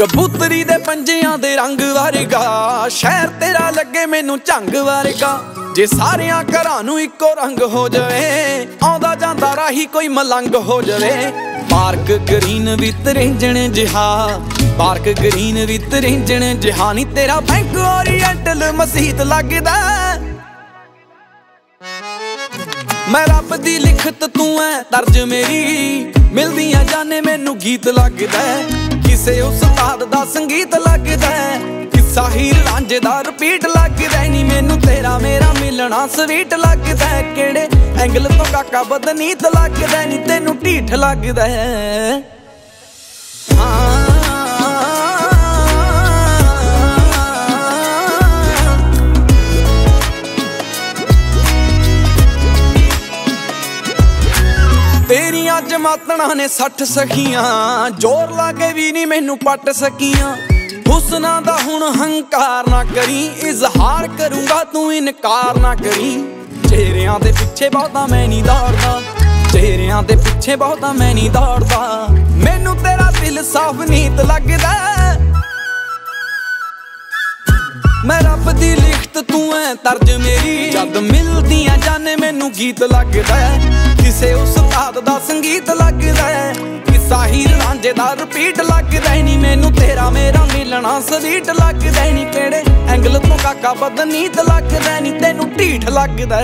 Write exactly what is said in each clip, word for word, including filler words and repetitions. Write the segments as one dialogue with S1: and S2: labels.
S1: कबूतरी दे पंजियां दे रंग वर्गा शहर तेरा लगे मैनू झंग वर्गा। जे सारियां घरां नूं इक्को रंग हो जावे आउंदा जांदा राही कोई मलंग हो जावे। पार्क ग्रीन विद रेंजण जिहा पार्क ग्रीन विद रेंजण जिहा नी तेरा बैंक ओरिएंटल मसीत लगदा। मैं रब दी लिखत तू है तर्ज मेरी मिलदियां जाने मैनू गीत लगदा। किसे उस्ताद दा संगीत लगदा किस्सा हीर रांझे दा रिपीट लगदा। नी मैनू तेरा मेरा मिलना स्वीट लगदा। केड़े एंगल तो काका बदनीत लगदा नी तेनू ढीठ लगदा। तेरियां जमातना ने सठ सखियां जोर लागे भी नहीं मैनू पट सकियां। हुस्ना दा हुण हंकार ना करी इजहार करूंगा तू इनकार ना करी। चेहरियां दे पिछे बहुता मैं नहीं दौड़दा चेहरियां दे पिछे बहुता मैं नहीं दौड़दा। मैनू तेरा दिल साफ नीत लगदा। मैं रब दी लिखत तू है तर्ज मेरी जद मिलदियां जाने मैनू गीत लगदा। किसे उस्ताद दा संगीत लगदा किस्सा हीर रांझे दा रिपीट लगदा। नी मैनू तेरा मेरा मिलना स्वीट लगदा। नी केड़े एंगल तो काका बदनीत लगदा नी तेनू ढीठ लगदा।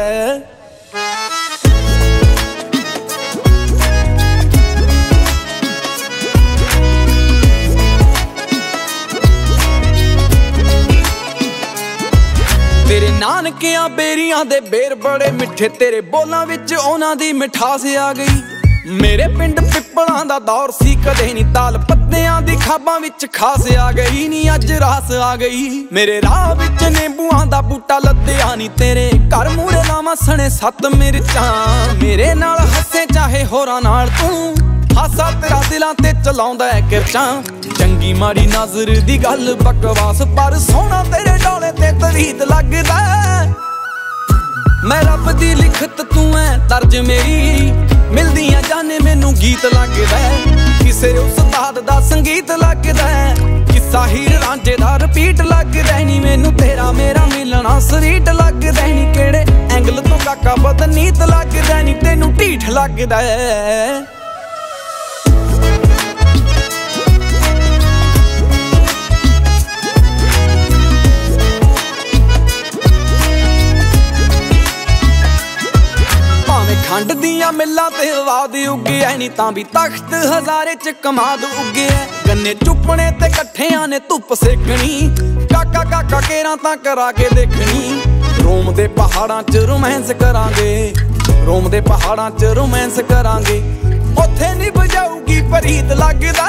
S1: तेरे नानकियां बेरियां दे बेर बड़े मिठे तेरे बोलां विच उन्हां दी मिठास आ गई। मेरे पिंड पिपलां दा दौर सी कदे नी ताल पत्तियां दी खाबां विच खास आ गई। नी अज रास आ गई मेरे राह विच नींबूआं दा बूटा लद्दिया। नी तेरे घर मूरे लावां सने सत्त मिर्चां मेरे नाल हसे चाहे होरां नाल तू हासा तेरा दिलां ते चलाउंदा है किरचां। चंगी माड़ी नजर दी गल बकवास पर सोहना तेरे डोले ते तरीत लगदा। मैं रब दी लिखत तू है तर्ज मेरी मिलदियां जाने मैनू गीत लगदा। किसे उस्ताद दा संगीत लगदा किस्सा हीर रांझे दा रिपीट लगदा। नी मैनू तेरा मेरा मिलना स्वीट लगदा। नी केड़े एंगल तो काका बदनीत लगदा नी तेनू ढीठ लगदा। खंड दियां मिल्लां ते आवाद उगे नी तां भी तख्त हजारे च कमाद उगे। गन्ने चुपने ते कट्ठियां ने धुप सेकनी काका काका केरां तां करा के देखनी। रोम दे पहाड़ां च रोमांस करांगे रोम दे पहाड़ां च रोमांस करांगे। उत्थे नी बजाऊगी परीत लगदा।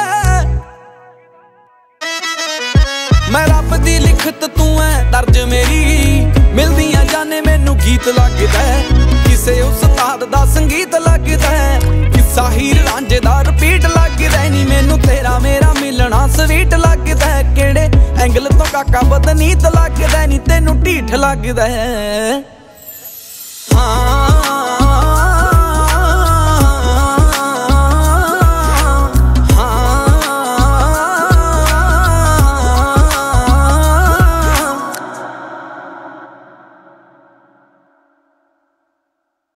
S1: मैं रब दी लिखत तू है तर्ज मेरी मिलदियां जाने मैनू गीत लगदा। किसे उस्ताद दा संगीत लगदा किस्सा हीर रांझे दा रिपीट लगदा। नी मैनू तेरा मेरा मिलना स्वीट लगदा। केड़े एंगल तो काका बदनीत लगदा नी तेनू ढीठ लगदा। हाँ